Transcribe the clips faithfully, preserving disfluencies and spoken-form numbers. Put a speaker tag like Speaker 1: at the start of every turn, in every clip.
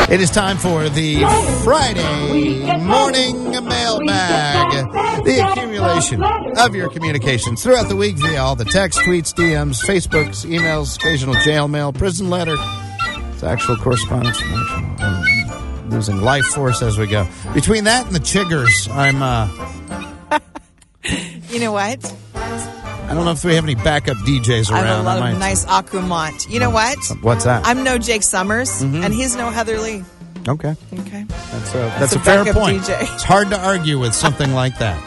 Speaker 1: It is time for the Friday morning mailbag. The accumulation of your communications throughout the week via all the text, tweets, D Ms, Facebooks, emails, occasional jail mail, prison letter. It's actual correspondence from actual, I'm losing life force as we go. Between that and the chiggers, I'm, uh...
Speaker 2: you know what?
Speaker 1: I don't know if we have any backup D Js around.
Speaker 2: I have a lot
Speaker 1: I
Speaker 2: of nice accoutrement. You know what?
Speaker 1: What's that?
Speaker 2: I'm no Jake Summers,
Speaker 1: Mm-hmm.
Speaker 2: and he's no Heather Lee.
Speaker 1: Okay.
Speaker 2: Okay.
Speaker 1: That's a, that's
Speaker 2: That's
Speaker 1: a,
Speaker 2: a
Speaker 1: fair
Speaker 2: backup
Speaker 1: point.
Speaker 2: D J.
Speaker 1: It's hard to argue with something like that.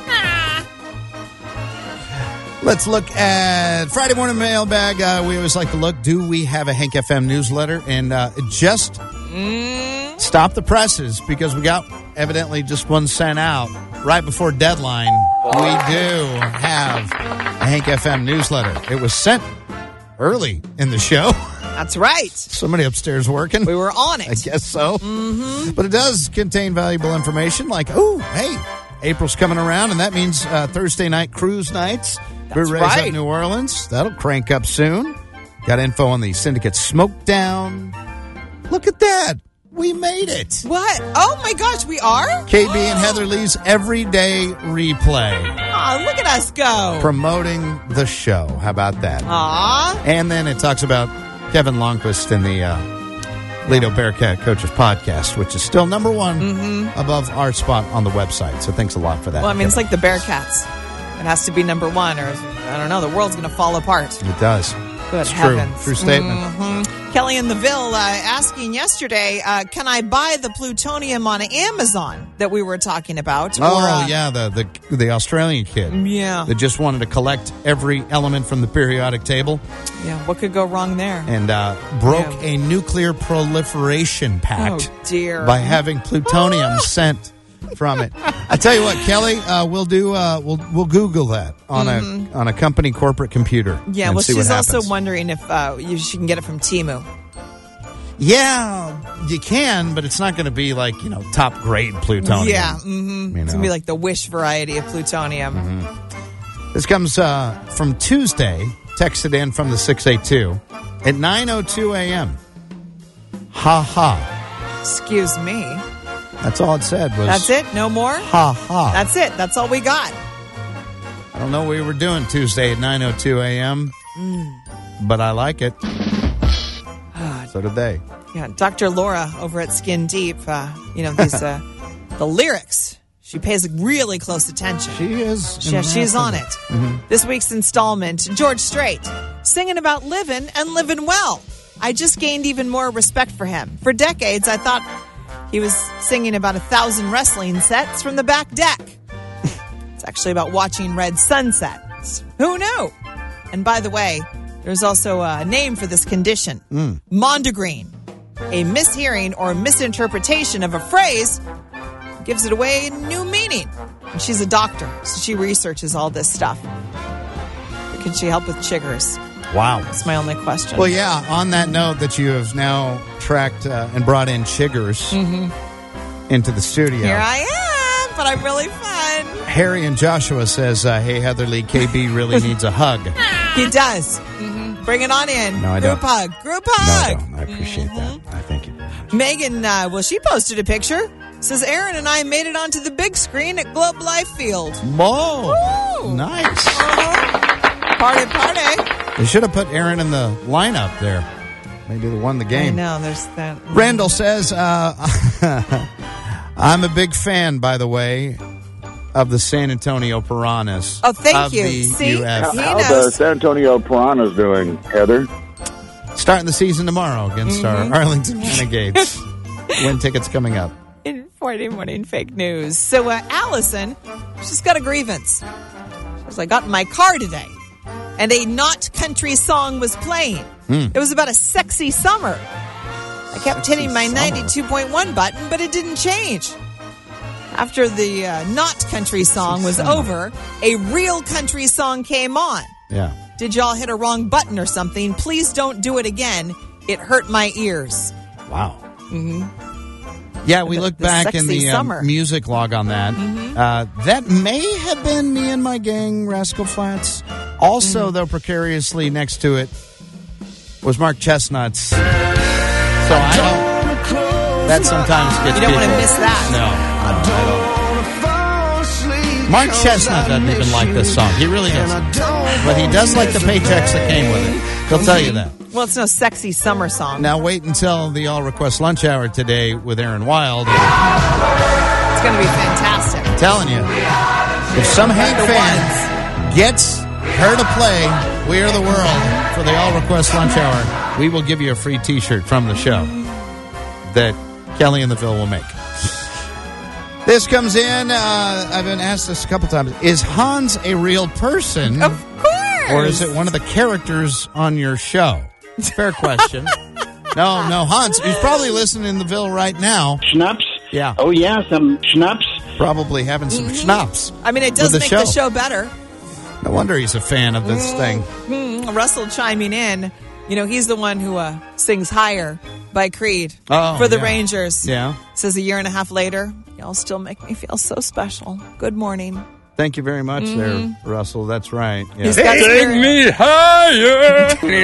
Speaker 1: Let's look at Friday morning mailbag. Uh, we always like to look. Do we have a Hank F M newsletter? And uh, just
Speaker 2: Mm.
Speaker 1: stop the presses because we got evidently just one sent out right before deadline. We do have a Hank F M newsletter. It was sent early in the show.
Speaker 2: That's right.
Speaker 1: Somebody upstairs working.
Speaker 2: We were on it.
Speaker 1: I guess so.
Speaker 2: Mm-hmm.
Speaker 1: But it does contain valuable information like, oh, hey, April's coming around, and that means uh, Thursday night cruise nights.
Speaker 2: That's
Speaker 1: Breweries
Speaker 2: right.
Speaker 1: up New Orleans. That'll crank up soon. Got info on the Syndicate Smokedown. Look at that. We made it.
Speaker 2: What? Oh, my gosh, we are?
Speaker 1: K B and Heather Lee's Everyday Replay.
Speaker 2: Oh, look at us go.
Speaker 1: Promoting the show. How about that?
Speaker 2: Aw.
Speaker 1: And then it talks about Kevin Longquist and the uh, Lido Bearcat Coaches podcast, which is still number one
Speaker 2: Mm-hmm.
Speaker 1: above our spot on the website. So thanks a lot for that.
Speaker 2: Well, I mean, it's
Speaker 1: Kevin.
Speaker 2: like the Bearcats. It has to be number one, or I don't know, the world's going to fall apart.
Speaker 1: It does.
Speaker 2: Good
Speaker 1: It's
Speaker 2: heavens.
Speaker 1: true. True statement.
Speaker 2: Mm-hmm. Kelly in the Ville uh, asking yesterday, uh, can I buy the plutonium on Amazon that we were talking about?
Speaker 1: Oh,
Speaker 2: Or, uh,
Speaker 1: yeah, the, the the Australian kid
Speaker 2: Yeah.
Speaker 1: that just wanted to collect every element from the periodic table
Speaker 2: Yeah, what could go wrong there?
Speaker 1: and uh, broke
Speaker 2: Yeah.
Speaker 1: a nuclear proliferation pact
Speaker 2: Oh, dear.
Speaker 1: by having plutonium sent from it. I tell you what, Kelly, uh, we'll do. Uh, we'll we'll Google that on a on a company corporate computer.
Speaker 2: Yeah,
Speaker 1: and
Speaker 2: well,
Speaker 1: see
Speaker 2: she's
Speaker 1: what
Speaker 2: also
Speaker 1: happens.
Speaker 2: wondering if uh, you, she can get it from Temu.
Speaker 1: Yeah, you can, but it's not going to be like, you know, top grade plutonium.
Speaker 2: Yeah, mm-hmm.
Speaker 1: You
Speaker 2: It's going to
Speaker 1: know.
Speaker 2: be like the Wish variety of plutonium.
Speaker 1: Mm-hmm. This comes uh, from Tuesday, texted in from the six eight two at nine oh two a.m. Ha ha.
Speaker 2: Excuse me.
Speaker 1: That's all it said was.
Speaker 2: That's it? No more?
Speaker 1: Ha ha.
Speaker 2: That's it. That's all we got.
Speaker 1: I don't know what we were doing Tuesday at nine oh two a.m.,
Speaker 2: Mm.
Speaker 1: but I like it. So did they.
Speaker 2: Yeah, Doctor Laura over at Skin Deep, uh, you know, these uh, the lyrics. She pays really close attention.
Speaker 1: She is.
Speaker 2: Yeah, she's on it.
Speaker 1: Mhm.
Speaker 2: This week's installment, George Strait, singing about living and living well. I just gained even more respect for him. For decades, I thought he was singing about a thousand wrestling sets from the back deck. It's actually about watching red sunsets. Who knew? And by the way, there's also a name for this condition.
Speaker 1: Mm.
Speaker 2: Mondegreen. A mishearing or misinterpretation of a phrase gives it away a new meaning. And she's a doctor, so she researches all this stuff. Can she help with chiggers?
Speaker 1: Wow.
Speaker 2: That's my only question.
Speaker 1: Well, yeah, on that note that you have now tracked uh, and brought in chiggers into the studio.
Speaker 2: Here I am, but I'm really fun.
Speaker 1: Harry and Joshua says, uh, hey, Heather Lee, K B really needs a hug. No,
Speaker 2: He does. Mm-hmm. Bring it on in.
Speaker 1: No, I
Speaker 2: Group
Speaker 1: don't.
Speaker 2: hug. Group
Speaker 1: I
Speaker 2: hug.
Speaker 1: don't. I appreciate that. I thank you very much.
Speaker 2: Megan, uh, well, she posted a picture. Says Aaron and I made it onto the big screen at Globe Life Field.
Speaker 1: Whoa.
Speaker 2: Woo.
Speaker 1: Nice.
Speaker 2: Uh-huh. Party, party.
Speaker 1: They should have put Aaron in the lineup there. Maybe they won the
Speaker 2: I
Speaker 1: game.
Speaker 2: know, there's that.
Speaker 1: Randall says, uh, I'm a big fan, by the way, of the San Antonio Piranhas.
Speaker 2: Oh, thank
Speaker 1: of
Speaker 2: you.
Speaker 1: the
Speaker 2: See?
Speaker 1: U F.
Speaker 2: He
Speaker 3: How's
Speaker 2: knows.
Speaker 3: the San Antonio Piranhas doing, Heather?
Speaker 1: Starting the season tomorrow against
Speaker 2: Mm-hmm.
Speaker 1: our Arlington Renegades. Win tickets coming up.
Speaker 2: In Friday morning fake news. So uh, Allison, she's got a grievance. She was, I got in my car today, and a not country song was playing.
Speaker 1: Mm.
Speaker 2: It was about a sexy summer. I kept
Speaker 1: Sexy
Speaker 2: hitting my
Speaker 1: summer.
Speaker 2: ninety-two point one button, but it didn't change. After the uh, not country song was
Speaker 1: summer.
Speaker 2: over, a real country song came on.
Speaker 1: Yeah.
Speaker 2: Did y'all hit a wrong button or something? Please don't do it again. It hurt my ears.
Speaker 1: Wow. Mm-hmm. Yeah, we
Speaker 2: The-
Speaker 1: look
Speaker 2: the
Speaker 1: back in
Speaker 2: sexy
Speaker 1: the
Speaker 2: summer.
Speaker 1: uh, music log on that.
Speaker 2: Mm-hmm.
Speaker 1: Uh, that may have been Me and My Gang, Rascal Flats. Also,
Speaker 2: Mm-hmm.
Speaker 1: though, precariously next to it was Mark Chestnut's. So I don't, That sometimes gets
Speaker 2: You don't
Speaker 1: people.
Speaker 2: want to miss that.
Speaker 1: No, no, I don't. Mark Chestnut doesn't even like this song. He really doesn't. But he does like the paychecks that came with it. He'll tell you that.
Speaker 2: Well, it's no sexy summer song.
Speaker 1: Now wait until the All Request Lunch Hour today with Aaron Wild.
Speaker 2: It's going to be fantastic.
Speaker 1: I'm telling you, if some Hank fan gets her to play We Are the World for the All Request Lunch Hour, we will give you a free T-shirt from the show that Kelly and the Phil will make. This comes in, uh, I've been asked this a couple times. Is Hans a real person?
Speaker 2: Of course.
Speaker 1: Or is it one of the characters on your show? Fair question. no, no, Hans, who's probably listening in the Ville right now.
Speaker 4: Schnapps?
Speaker 1: Yeah.
Speaker 4: Oh, yeah, some schnapps.
Speaker 1: Probably having some schnapps.
Speaker 2: I mean, it does
Speaker 1: the
Speaker 2: make
Speaker 1: show.
Speaker 2: the show better.
Speaker 1: No wonder he's a fan of this thing.
Speaker 2: Mm, Russell chiming in. You know, he's the one who uh, sings Higher by Creed
Speaker 1: Oh,
Speaker 2: for the
Speaker 1: yeah.
Speaker 2: Rangers.
Speaker 1: Yeah.
Speaker 2: Says a year and a half later, y'all still make me feel so special. Good morning.
Speaker 1: Thank you very much there, Russell. That's right. Yeah.
Speaker 2: He's got spirit.
Speaker 4: me higher.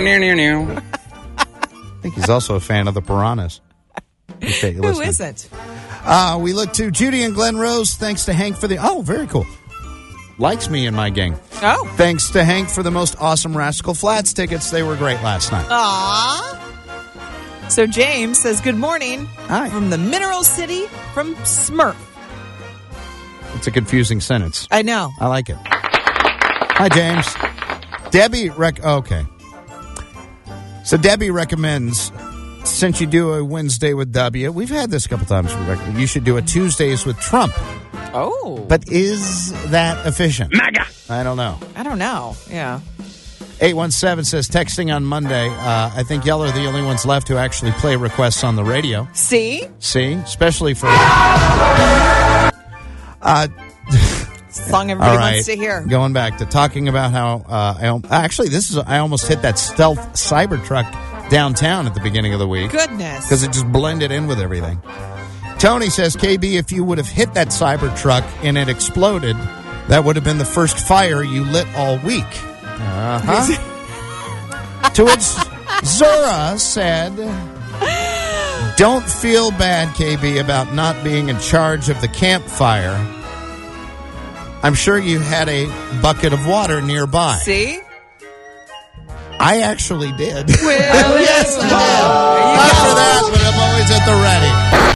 Speaker 1: I think he's also a fan of the Piranhas. Okay,
Speaker 2: Who
Speaker 1: listen.
Speaker 2: isn't?
Speaker 1: Uh, we look to Judy and Glen Rose. Thanks to Hank for the... Oh, very cool. Likes me and my gang.
Speaker 2: Oh.
Speaker 1: Thanks to Hank for the most awesome Rascal Flats tickets. They were great last night.
Speaker 2: Aw. So James says, good morning.
Speaker 1: Hi.
Speaker 2: From the Mineral City from Smurf.
Speaker 1: It's a confusing sentence.
Speaker 2: I know.
Speaker 1: I like it. Hi, James. Debbie rec... Okay. So Debbie recommends, since you do a Wednesday with W, we've had this a couple times, Rebecca, you should do a Tuesdays with Trump.
Speaker 2: Oh.
Speaker 1: But is that efficient?
Speaker 4: MAGA.
Speaker 1: I don't know.
Speaker 2: I don't know. Yeah.
Speaker 1: eight one seven says, texting on Monday. Uh, I think y'all are the only ones left who actually play requests on the radio.
Speaker 2: See?
Speaker 1: See? Especially for... Uh,
Speaker 2: Song everybody
Speaker 1: all right.
Speaker 2: wants to hear.
Speaker 1: Going back to talking about how... Uh, I, al- actually, this is I almost hit that stealth Cybertruck downtown at the beginning of the week.
Speaker 2: Goodness.
Speaker 1: Because it just blended in with everything. Tony says, K B, if you would have hit that Cybertruck and it exploded, that would have been the first fire you lit all week. Uh-huh. To which Zora said, don't feel bad, K B, about not being in charge of the campfire. I'm sure you had a bucket of water nearby.
Speaker 2: See?
Speaker 1: I actually did.
Speaker 2: Well,
Speaker 1: yes, I did. Not for that, but I'm always at the ready.